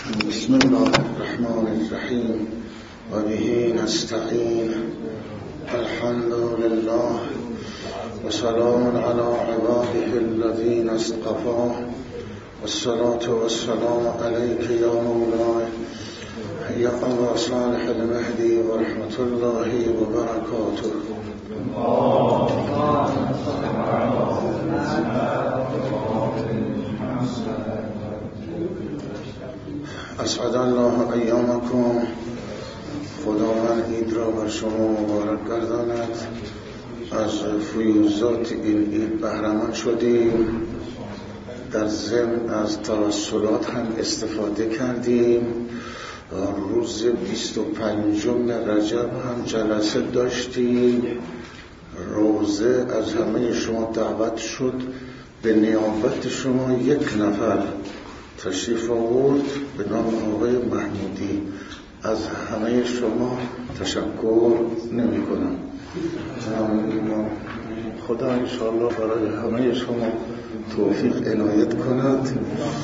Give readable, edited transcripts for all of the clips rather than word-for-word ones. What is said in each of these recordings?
بسم الله الرحمن الرحیم و به نستعین. الحمد لله و سلام علی عباده الذین اصطفى والصلاة والسلام علیک یا مولاي یا ابا صالح المهدی و رحمت الله و برکاته. اسعد الله ایامکم. خداوند عید را بر شما مبارک گرداند. از فیوزات این عید بهره‌مند شدیم. در ضمن از توسلات هم استفاده کردیم. روز 25 رجب هم جلسه داشتیم. روزه از همه شما دعوت شد. به نیابت شما یک نفر تشریف آورد به نام آقای محمودی. از همه شما تشکر نمی کنم. خدا انشاءالله برای همه شما توفیق عنایت کند.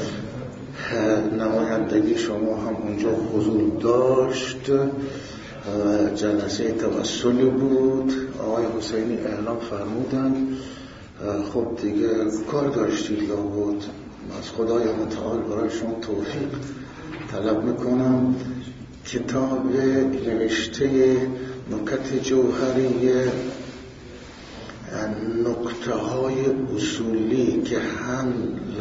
نمایندگی شما هم اونجا حضور داشت. جلسه توسلی بود. آقای حسینی اعلام فرمودن خب دیگه کار داشتید لابد. از خدای متعال برای شما توفیق طلب میکنم. کتاب نوشته نکت جوهری، نکته های اصولی که هم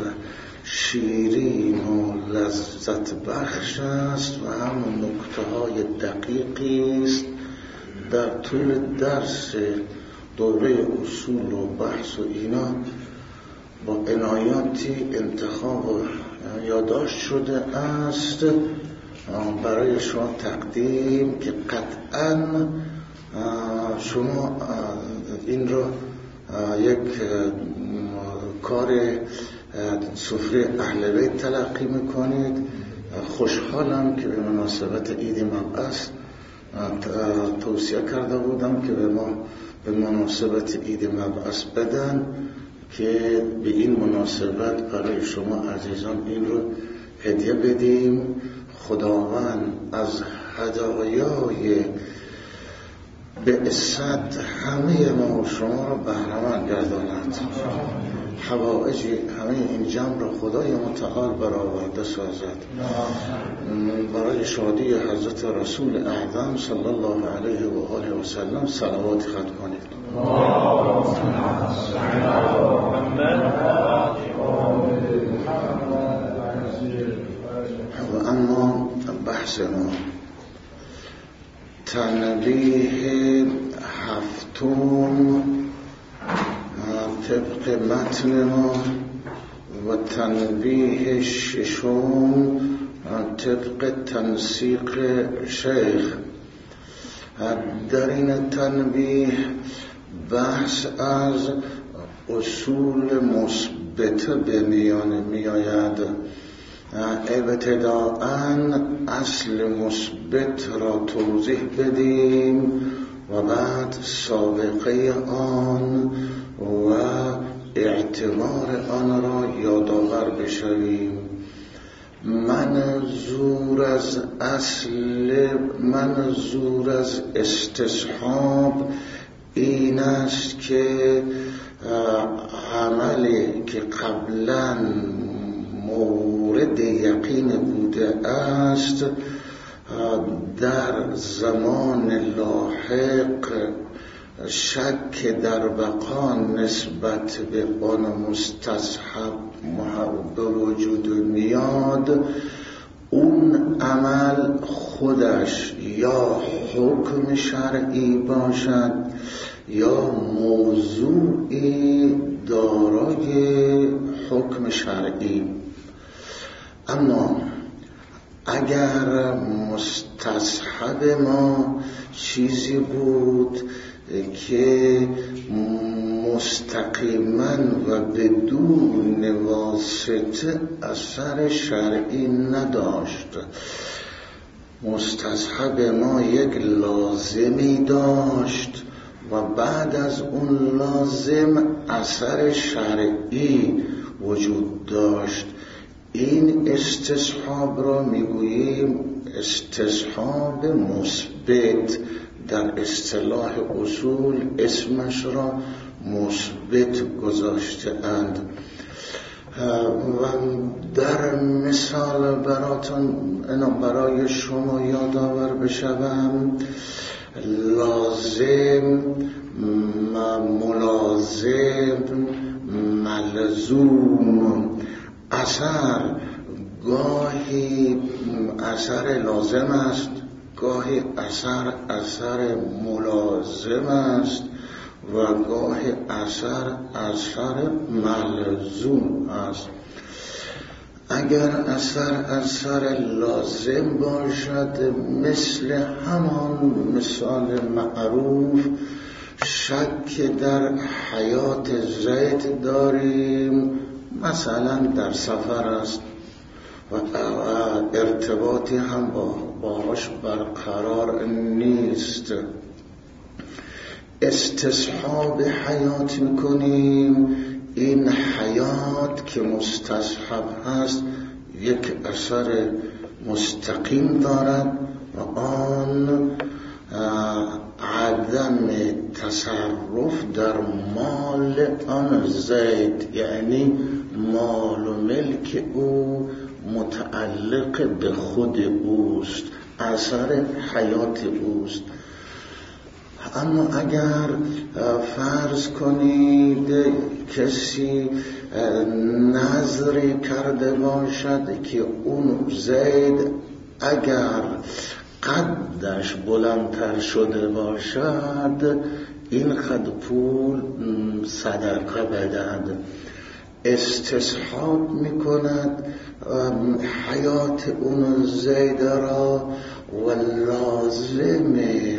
شیرین و لذت بخش است و هم نکته های دقیقی است. در طول درس دوره اصول و بحث و اینا با عنایاتی انتخاب و یادداشت شده است برای شما تقدیم که قطعاً شما این را یک کار سفره اهل بیت تلقی میکنید. خوشحالم که به مناسبت عید مبعث توصیه کرده بودم که به ما به مناسبت عید مبعث بدن که به این مناسبت برای شما عزیزان این رو هدیه بدیم. خداوند از هدایای بعثت همه ما و شما را بهره‌مند گرداند. حوائج همه این جمع را خدای متعال برآورده سازد. برای شادی حضرت رسول اعظم صلی الله علیه و آله و سلم صلوات ختم کنید. و اما بحث ما تنبیه هفتم طبق متن ما و تنبیه ششم طبق تنسیق شیخ. در این تنبیه بحث از اصول مثبت به میان می آید. ابتداءً اصل مثبت را توضیح بدیم و بعد سابقه آن و اعتبار آن را یادآور بشویم. منظور از استصحاب این است که عملی که قبلاً مورد یقین بوده است در زمان لاحق شک در بقا نسبت به آن مستصحب به وجود میاد. اون عمل خودش یا حکم شرعی باشد یا موضوعی دارای حکم شرعی. اما اگر مستصحب ما چیزی بود که مستقیما و بدون واسطه اثر شرعی نداشت، مستصحب ما یک لازمی داشت و بعد از اون لازم اثر شرعی وجود داشت، این استصحاب را میگوییم استصحاب مثبت. در اصطلاح اصول اسمش را مثبت گذاشته اند. و در مثال برای شما یادآور بشوم، لازم، ملازم، ملزوم. اثر گاهی اثر لازم است، گاهی اثر ملازم است و گاهی اثر ملزوم است. اگر اثر لازم باشد، مثل همان مثال معروف شک در حیات زید داریم، مثلا در سفر است و ارتباطی هم باهاش برقرار نیست. استصحاب حیات میکنیم. این حیات که مستصحب هست یک اثر مستقیم دارد و آن عدم تصرف در مال آن زید، یعنی مال و ملک او متعلق به خود اوست، اثر حیات اوست. اما اگر فرض کنید کسی نظری کرده باشد که اون زید اگر قدش بلندتر شده باشد این قد پول صدقه بدهد، استصحاب میکند حیات اون زید را و لازم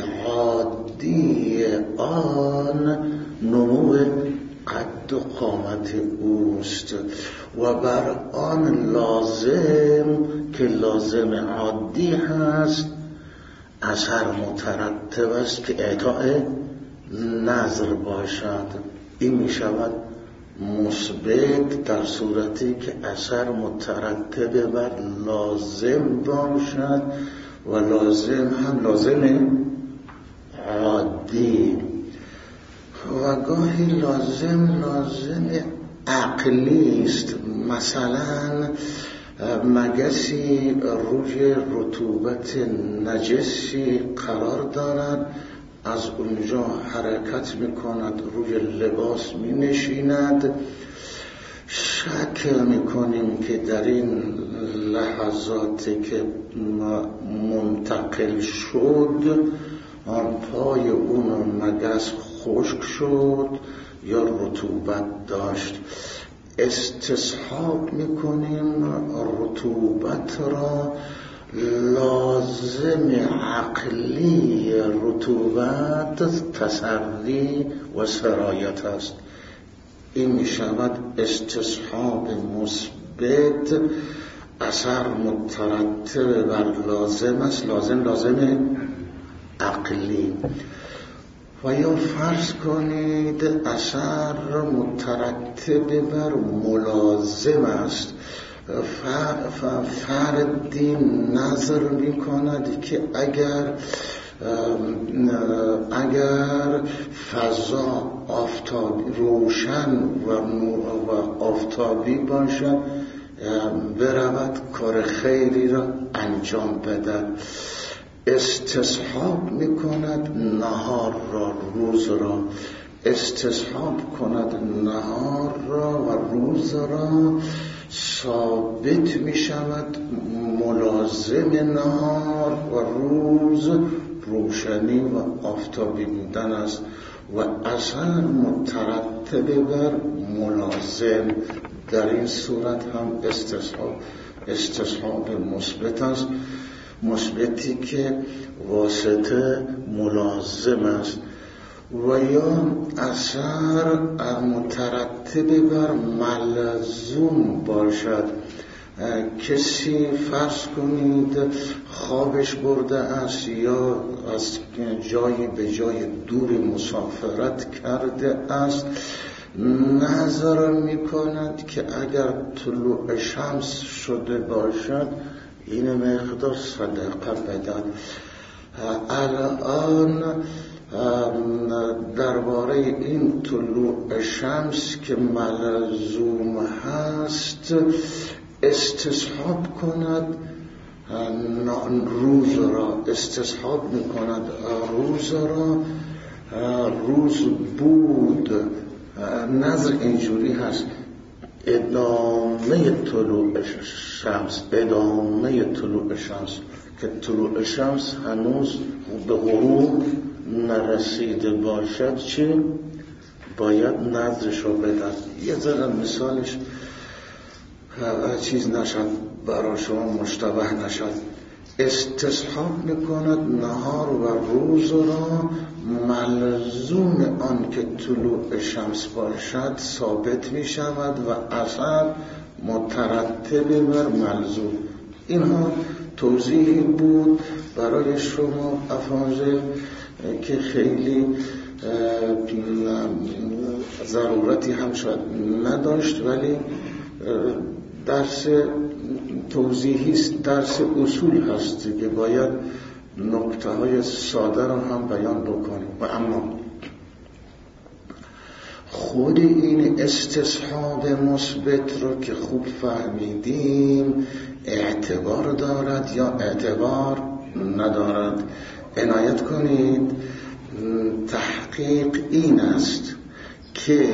عادی آن نمو قد و قامت اوست و بر آن لازم که لازم عادی هست اثر مترتب است که اعطاء نظر باشد. این می شود مثبت در صورتی که اثر مترتب بر لازم باشد و لازم هم لازم عادی و گاهی لازم عقلی است. مثلا مگسی روی رطوبت نجسی قرار دارد، از اونجا حرکت میکند، روی لباس مینشیند. شک میکنیم که در این لحظاتی که منتقل شد پای اون مگس خشک شد یا رطوبت داشت. استصحاب میکنیم رطوبت را. لازم عقلی رطوبت تسری و سرایت است. این می شود استصحاب مثبت، اثر مترتب بر لازم است، لازم عقلی. و یا فرض کنید اثر مترتب بر ملازم است. فردی نظر می کند که اگر فضا روشن و آفتابی باشد برود کار خیری را انجام بدهد. استصحاب می کند نهار را، روز را، استصحاب کند نهار را و روز را. ثابت می شود ملازم نهار و روز روشنی و آفتابی بودن است و اثر مترتب بر ملازم. در این صورت هم استصحاب مثبت است، مثبتی که واسطه ملازم است. و یا اثر مترتب بر ملزوم باشد. کسی فرض کنید خوابش برده است یا از جایی به جای دوری مسافرت کرده است، نظر میکند که اگر طلوع شمس شده باشد این مقدار صدقه بدن. الان درباره این طلوع شمس که ملزوم هست استصحاب کند روز را، استصحاب میکند روز را، روز بود. نظر اینجوری هست ادامه طلوع شمس، ادامه طلوع شمس، که طلوع شمس هنوز به غروب نرسیده باشد چی؟ باید نظرش رو بدن. یه ذره مثالش چیز نشد برای شما، مشتبه نشد. استصحاب میکند نهار و روز را ملزوم آن که طلوع شمس باشد ثابت میشود و اثر مترتب بر ملزوم. اینها توضیحی بود برای شما افاضل که خیلی ضرورتی هم شاید نداشت، ولی درس توضیحی است، درس اصول هست که باید نکته های ساده رو هم بیان بکنیم. و اما خود این استصحاب مثبت رو که خوب فهمیدیم اعتبار دارد یا اعتبار ندارد؟ عنایت کنید. تحقیق این است که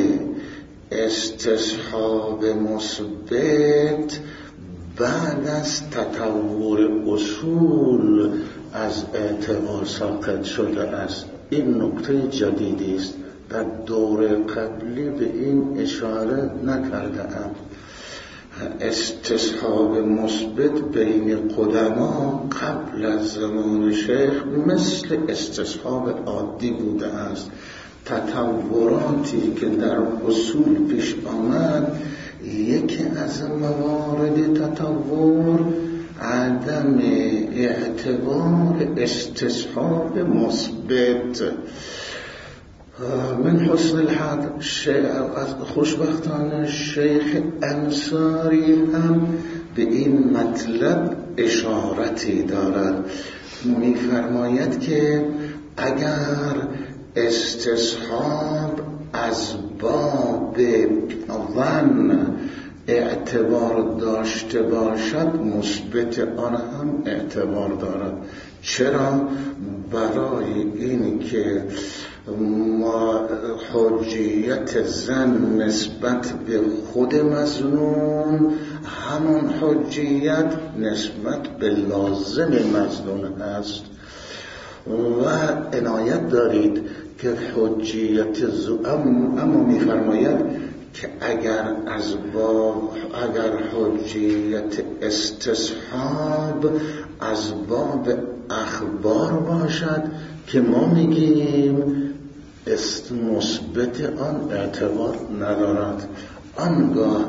استصحاب مثبت بعد از تطور اصول از اعتبار ساقط شده است. این نکته جدیدی است، در دور قبلی به این اشاره نکرده‌ام. استصحاب مثبت بین قدما قبل از زمان شیخ مثل استصحاب عادی بوده است. تطوراتی که در اصول پیش آمد، یکی از موارد تطور عدم اعتبار استصحاب مثبت. من حسن الحظ خوشبختانه شیخ انصاری هم به این مطلب اشارتی دارد. می‌فرماید که اگر استصحاب از باب ظن اعتبار داشته باشد، مثبت آن هم اعتبار دارد. چرا؟ برای این که ما حجیت زن نسبت به خود مظنون همان حجیت نسبت به لازم مظنون است. و عنایت دارید که حجیت اما می‌فرماید که اگر حجیت استصحاب از باب اخبار باشد که ما میگیم مثبت آن اعتبار ندارد. آنگاه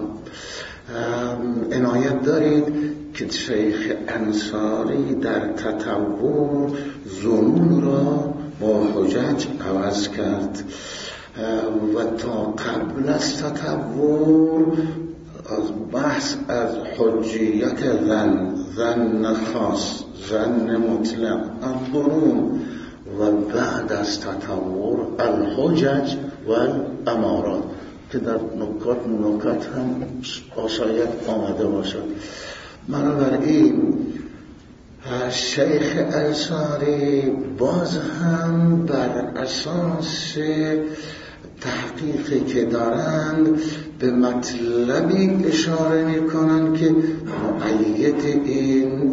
عنایت دارید که شیخ انصاری در تطور ظنون را با حجج عوض کرد و تا قبل از تطور بحث از حجیت زن خاص، زن مطلق، الظنون، و بعد از تطور الحجج و الامارات که در نکات هم شاید آمده باشد. بنابراین شیخ انصاری باز هم بر اساس تحقیقی که دارند به مطلبی اشاره میکنند که مؤید این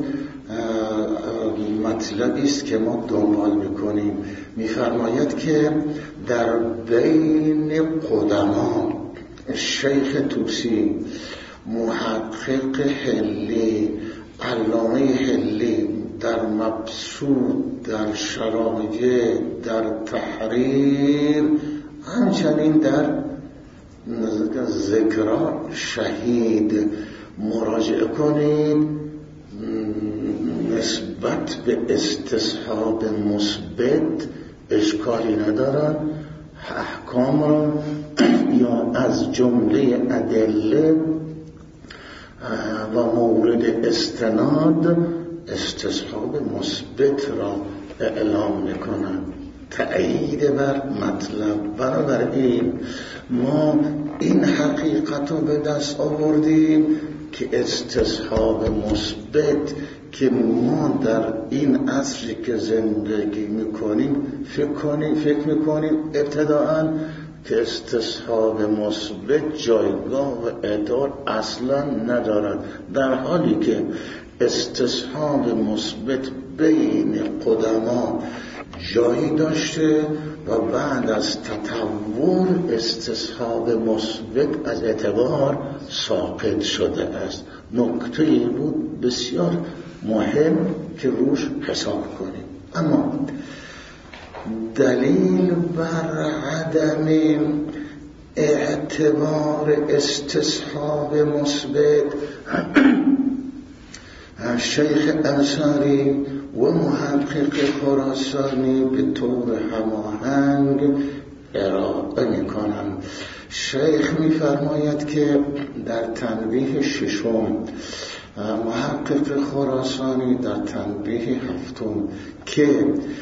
مطلبی است که ما دنبال میکنیم. میفرماید که در بین قدما شیخ طوسی، محقق حلی، علامه حلی در مبسوط، در شرایع، در تحریر، همچنین در ذکرا شهید مراجعه کنید، نسبت به استصحاب مثبت اشکالی ندارد. احکام را یا از جمله ادله و مورد استناد استصحاب مثبت را اعلام میکنند، تأیید بر مطلب. بنابراین ما این حقیقت رو به دست آوردیم که استصحاب مثبت که ما در این عصری که زندگی میکنیم فکر میکنیم ابتداءً که استصحاب مثبت جایگاه و اعتبار اصلا ندارد، در حالی که استصحاب مثبت بین قدما جایی داشته و بعد از تطور استصحاب مثبت از اعتبار ساقط شده است. نکته‌ای بود بسیار مهم که روش حساب کنیم. اما دلیل بر عدم اعتبار استصحاب مثبت شیخ انصاری و محقق خراسانی به طور هماهنگ ارائه می‌کنند. شیخ می‌فرماید که در تنبیه ششم، محقق خراسانی در تنبیه هفتم که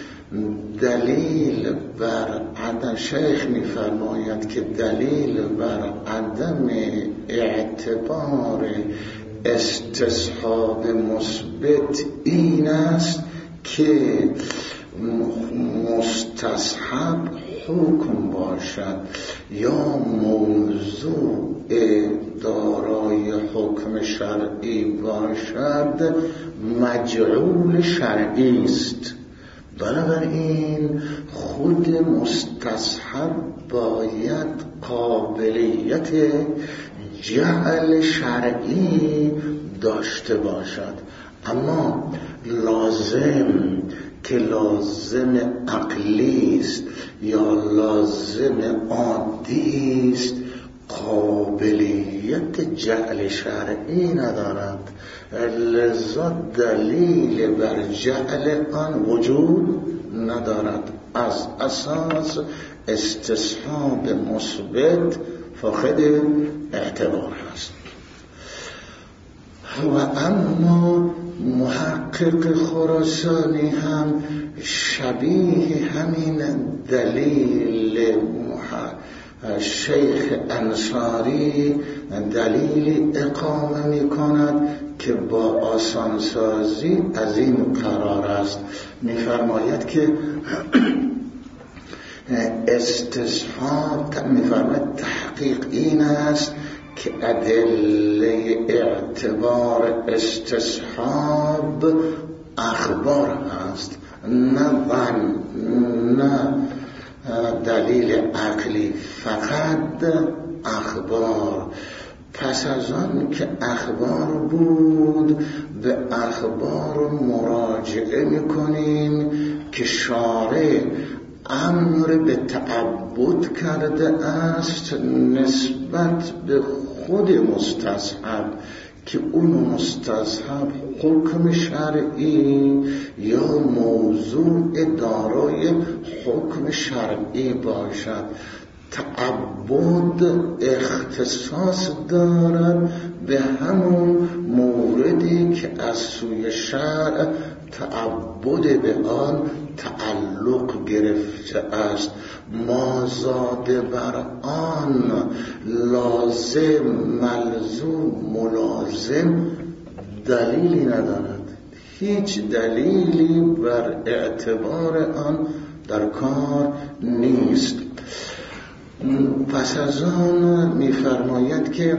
دلیل بر عدم، شیخ می‌فرماید که دلیل بر عدم اعتبار استصحاب مثبت این است که مستصحب حکم باشد یا موضوع دارای حکم شرعی باشد مجعول شرعی است. بنابراین خود مستصحب باید قابلیت جعل شرعی داشته باشد، اما لازم که لازم عقلی است یا لازم عادی است قابلیت جعل شرعی ندارد، لذا دلیل بر جعل آن وجود ندارد. از اساس استصحاب مثبت فاقد اعتبار هست. و اما محقق خراسانی هم شبیه همین دلیل شیخ انصاری دلیل اقامه می کند که با آسانسازی از این قرار است. می فرماید که استصحاب، می فرماید تحقیق این است که ادله اعتبار استصحاب اخبار هست، نه دلیل عقلی، فقط اخبار. پس از آن که اخبار بود به اخبار مراجعه میکنیم که شارع امر به تعبد کرده است نسبت به خود مستصحب که اون مستصحب حکم شرعی یا موضوع دارای حکم شرعی باشد. تعبد اختصاص دارد به همون موردی که از سوی شرع تعبد به آن تعلق گرفته است. ما زاده بر آن لازم، ملزوم، ملازم دلیلی ندارد، هیچ دلیلی بر اعتبار آن در کار نیست. پس از آن می‌فرماید که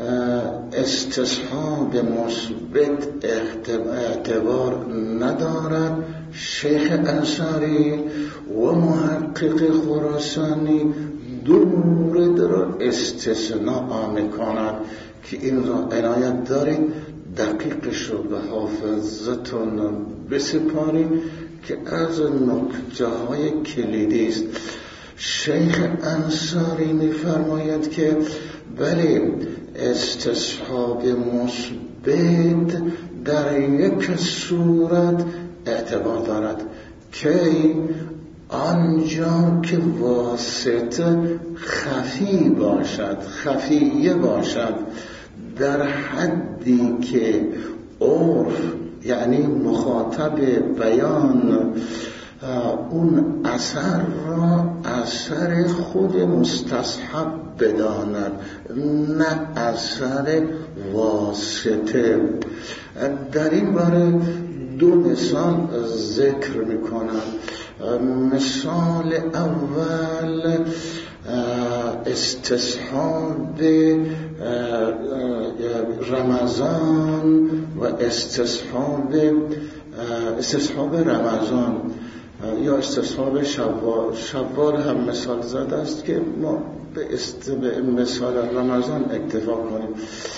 استصحاب مثبت اعتبار ندارد. شیخ انصاری و محقق خراسانی دو مورد را استثناء می‌کند که این را عنایت دارید دقیقش رو به حافظتون بسپارید که از نکته‌های کلیدی است. شیخ انصاری می‌فرماید که بله استصحاب مثبت در یک صورت اعتبار دارد که آنجا که واسطه خفیه باشد در حدی که عرف یعنی مخاطب بیان اون اثر را اثر خود مستصحب بداند نه اثر واسطه. در این باره 2 مثال ذکر میکنم. مثال اول استصحاب رمضان و استصحاب رمضان یا استصحاب شوال هم مثال زده است که ما به مثال رمضان اکتفا کنیم.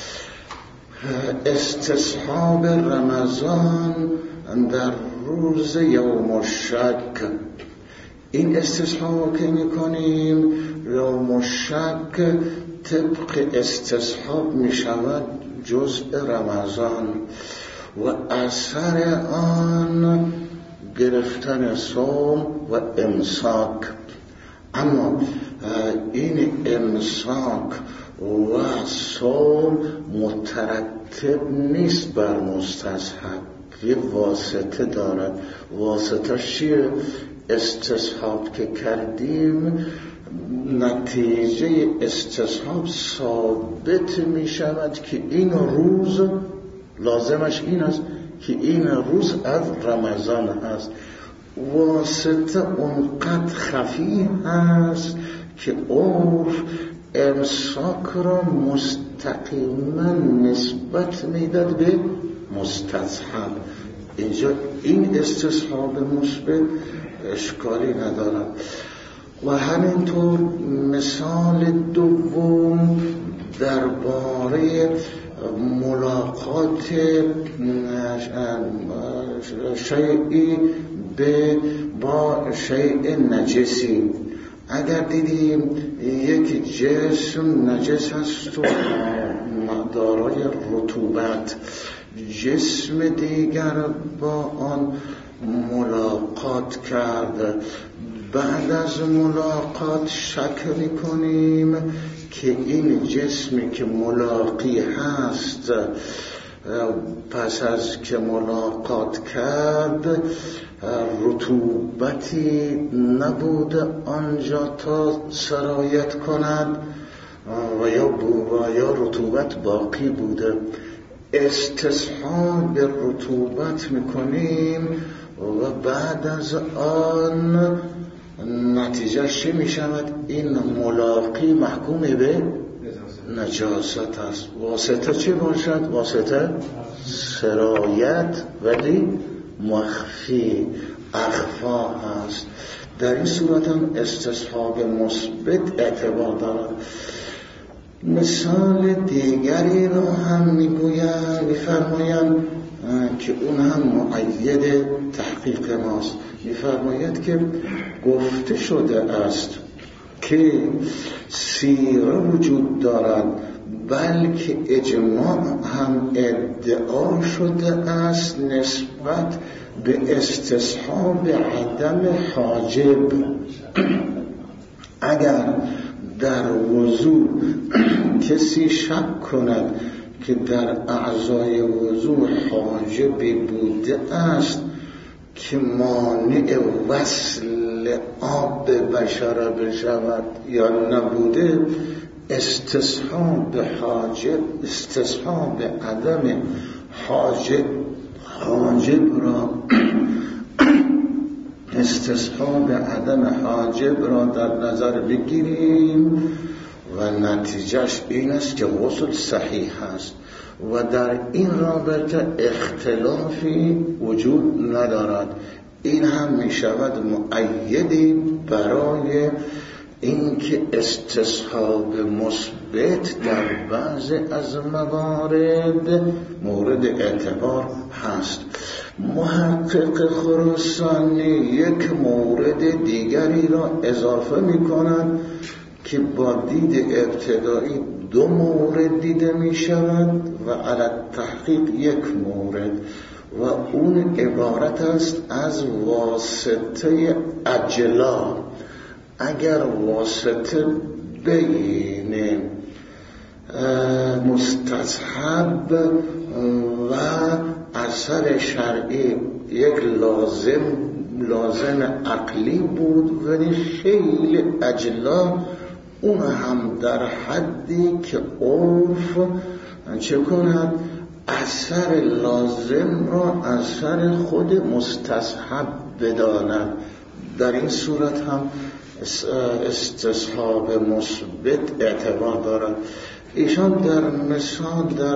استصحاب رمضان در روز یوم الشک، این استصحاب که میکنیم یوم الشک طبق استصحاب میشود جزء رمضان و اثر آن گرفتن صوم و امساک. اما این امساک و صوم مترتب نیست بر مستصحب، یه واسطه دارد. واسطه چیه؟ استصحاب که کردیم نتیجه استصحاب ثابت می شود که این روز لازمش این است که این روز از رمضان است. واسطه اونقدر خفی هست که عرف امساک را مستقیما نسبت میداد به مستصحب. اینجا این استصحاب مثبت اشکالی ندارد. و همینطور مثال دوم درباره ملاقات شیئی با شیء نجسی. اگر دیدیم یک جسم نجس است و دارای رطوبت، جسم دیگر با آن ملاقات کرد، بعد از ملاقات شک می‌کنیم که این جسمی که ملاقی هست پس از که ملاقات کرد رطوبتی نبود آنجا تا سرایت کند و یا رطوبت باقی بوده. استصحاب به رطوبت میکنیم و بعد از آن نتیجه چه میشود؟ این ملاقی محکوم به نجاست است. واسطه چه باشد؟ واسطه سرایت ولی مخفی اخفا هست. در این صورت هم استصحاب مثبت اعتبار دارد. مثال دیگری رو هم میفرمایم که اون هم مؤید تحقیق ماست. میفرماید که گفته شده است که سیره وجود دارد، بلکه اجماع هم ادعا شده است نسبت به استصحاب عدم حاجب. اگر در وضو کسی شک کند که در اعضای وضو حاجبی بوده است که مانع وصل آب به بشره بشود یا نبوده، استصحاب عدم حاجب را در نظر بگیریم و نتیجهش این است که غسل صحیح است و در این رابطه اختلافی وجود ندارد. این هم می شود مؤیدی برای اینکه استصحاب مثبت در بعض از موارد مورد اعتبار هست. محقق خراسانی یک مورد دیگری را اضافه می کند که با دید ابتدایی 2 مورد دیده می شود و علی تحقیق 1 مورد، و اون عبارت است از واسطه اجلا. اگر واسطه بین مستصحب و اثر شرعی یک لازم عقلی بود ولی خیلی اجلا، اون هم در حدی که عرف چه کند اثر لازم را اثر خود مستصحب بداند. در این صورت هم استصحاب مثبت اعتبار دارد. ایشان در مثال در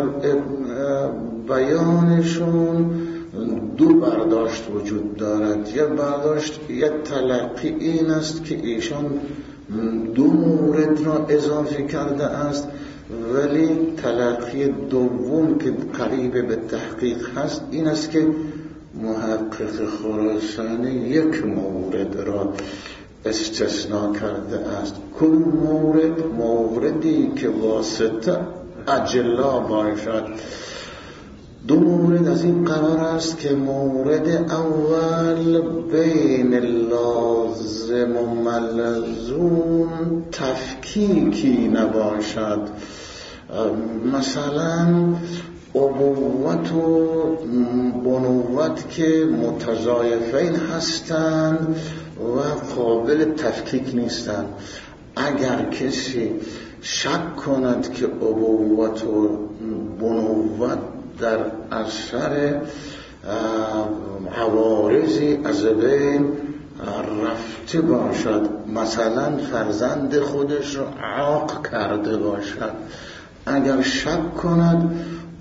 بیانشون دو برداشت وجود دارد. یک برداشت، یک تلقی این است که ایشان دو مورد را اضافه کرده است، ولی تلقی دوم که قریب به تحقیق هست این است که محقق خراسانی یک مورد را استثناء کرده است. کل موردی که واسطه اجلا باشد. دو مورد از این قرار است که مورد اول بین لازم و ملزوم تفکیکی نباشد. مثلا ابوت و بنوت که متضایفین هستند و قابل تفکیک نیستند. اگر کسی شک کند که ابوت و بنوت در اثر عوارضی از بین رفته باشد، مثلا فرزند خودش را عاق کرده باشد، اگر شک کند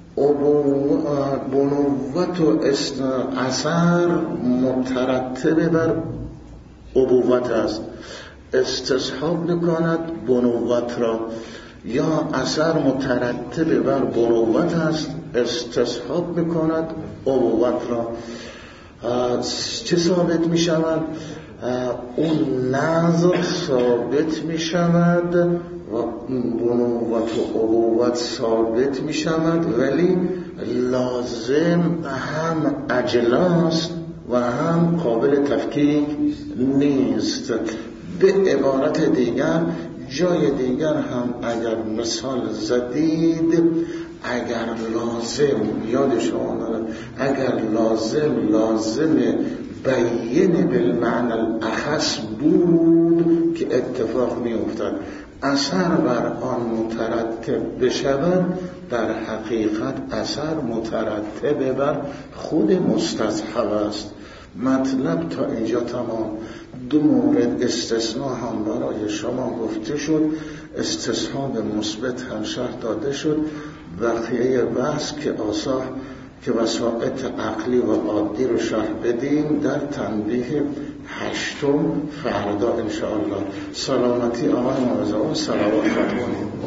بنوت و اثر مترتب بر ابوت است، استصحاب بکند بنوت را، یا اثر مترتب بر بنوت است استصحاب بکند ابوت را. چه ثابت می شود؟ اون نظر ثابت می شود و بنوت و ابوت ثابت می شود، ولی لازم هم اجلاست و هم قابل تفکیک نیست. به عبارت دیگر، جای دیگر هم اگر مثال زدید، اگر لازم یاد شما دارد، اگر لازم بیین بالمعنی الاخص بود که اتفاق می افتد، اثر بر آن مترتب بشود، در حقیقت اثر مترتب بر خود مستصحب است. مطلب تا اینجا تمام. دو مورد استثناء هم برای شما گفته شد، استصحاب مثبت هم شرح داده شد. بقیه بحث که وسائط عقلی و عادی رو شرح بدیم در تنبیه 8 فردا انشاءالله. سلامتی آقای معظم، صلوات خاتمانی.